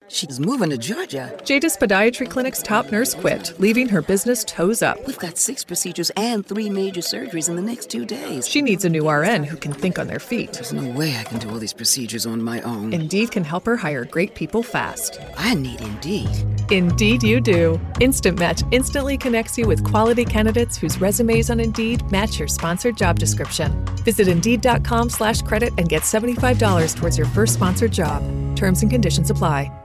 She's moving to Georgia. Jada's Podiatry Clinic's top nurse quit, leaving her business toes up. We've got 6 procedures and 3 major surgeries in the next 2 days. She needs a new RN who can think on their feet. There's no way I can do all these procedures on my own. Indeed can help her hire great people fast. I need Indeed. Indeed you do. Instant Match instantly connects you with quality candidates whose resumes on Indeed match your sponsored job description. Visit Indeed.com/credit and get $75 towards your first sponsored job. Terms and conditions apply.